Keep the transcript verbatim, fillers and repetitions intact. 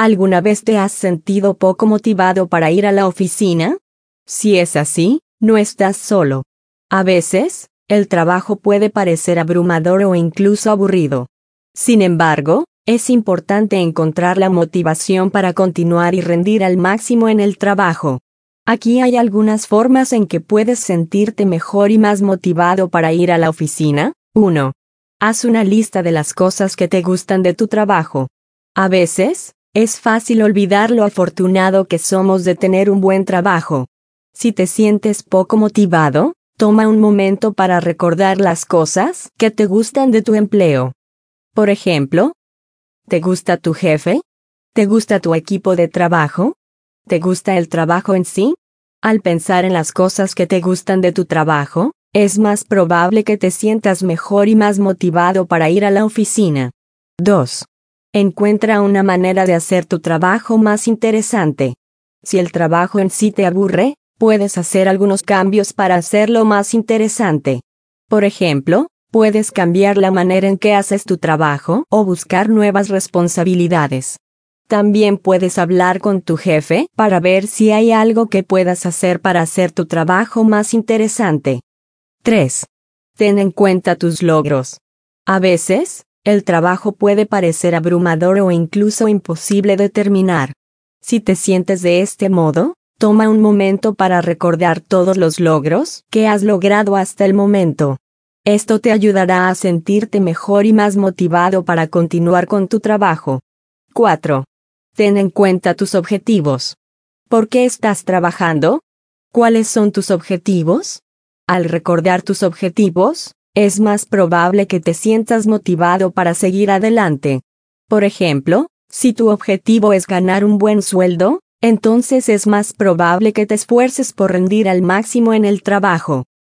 ¿Alguna vez te has sentido poco motivado para ir a la oficina? Si es así, no estás solo. A veces, el trabajo puede parecer abrumador o incluso aburrido. Sin embargo, es importante encontrar la motivación para continuar y rendir al máximo en el trabajo. Aquí hay algunas formas en que puedes sentirte mejor y más motivado para ir a la oficina. uno. Haz una lista de las cosas que te gustan de tu trabajo. A veces, es fácil olvidar lo afortunado que somos de tener un buen trabajo. Si te sientes poco motivado, toma un momento para recordar las cosas que te gustan de tu empleo. Por ejemplo, ¿te gusta tu jefe? ¿Te gusta tu equipo de trabajo? ¿Te gusta el trabajo en sí? Al pensar en las cosas que te gustan de tu trabajo, es más probable que te sientas mejor y más motivado para ir a la oficina. dos. Encuentra una manera de hacer tu trabajo más interesante. Si el trabajo en sí te aburre, puedes hacer algunos cambios para hacerlo más interesante. Por ejemplo, puedes cambiar la manera en que haces tu trabajo o buscar nuevas responsabilidades. También puedes hablar con tu jefe para ver si hay algo que puedas hacer para hacer tu trabajo más interesante. tres. Ten en cuenta tus logros. A veces, el trabajo puede parecer abrumador o incluso imposible de terminar. Si te sientes de este modo, toma un momento para recordar todos los logros que has logrado hasta el momento. Esto te ayudará a sentirte mejor y más motivado para continuar con tu trabajo. cuatro. Ten en cuenta tus objetivos. ¿Por qué estás trabajando? ¿Cuáles son tus objetivos? Al recordar tus objetivos, es más probable que te sientas motivado para seguir adelante. Por ejemplo, si tu objetivo es ganar un buen sueldo, entonces es más probable que te esfuerces por rendir al máximo en el trabajo.